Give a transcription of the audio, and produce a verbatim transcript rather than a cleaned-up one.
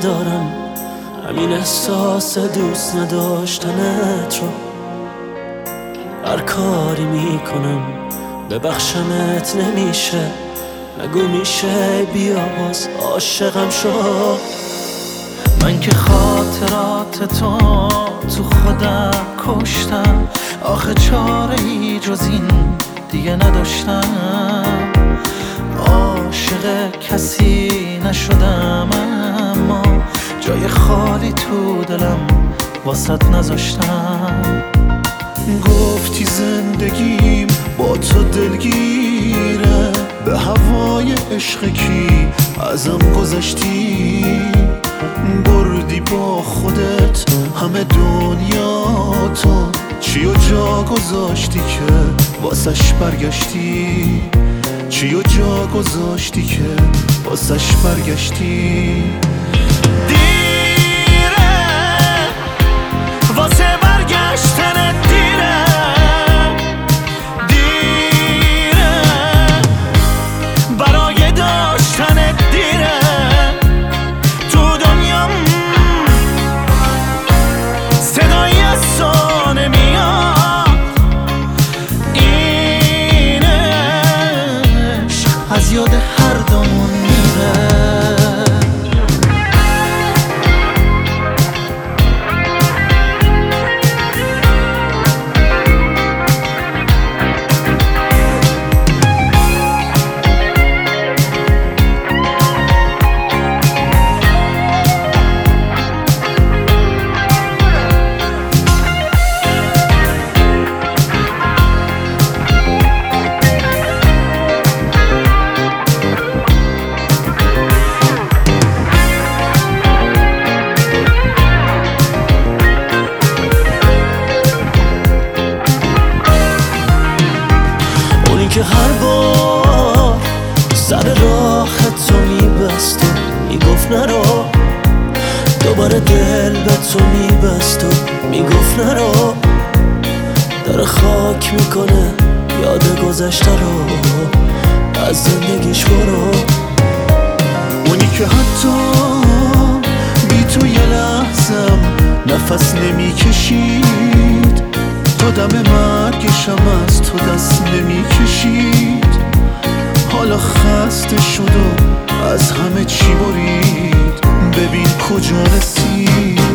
ندارم همین احساس دوست نداشتنت رو. هر کاری میکنم ببخشمت نمیشه، نگو میشه بیا باز عاشقم شو. من که خاطرات تو تو خودم کشتم، آخه چاره ای جز این دیگه نداشتم. عاشق کسی نشدم اما جای خالی تو دلم واسط نذاشتم. گفتی زندگیم با تو دلگیره، به هوای عشق کی ازم گذشتی. بردی با خودت همه دنیا تو، چی و جا گذاشتی که واسش برگشتی. چی و جا گذاشتی که واسش برگشتی. دیره واسه برگشتن دیره، دیره برای داشتن دیره. تو دنیام صدای از تو نمیاد، این عشق از یاد هر دومون میره. که هر بار سر راه تو میبست و میگفت نرو، دوباره دل به تو میبست و میگفت نرو. در خاک میکنه یاد گذشته رو، از زندگیش برو. اونی که حتی بی تو یه لحظم نفس نمیکشید، تا دم مرگشم از تو دست نمیکشید. حالا خسته شد و از همه چی برید، ببین کجا رسید.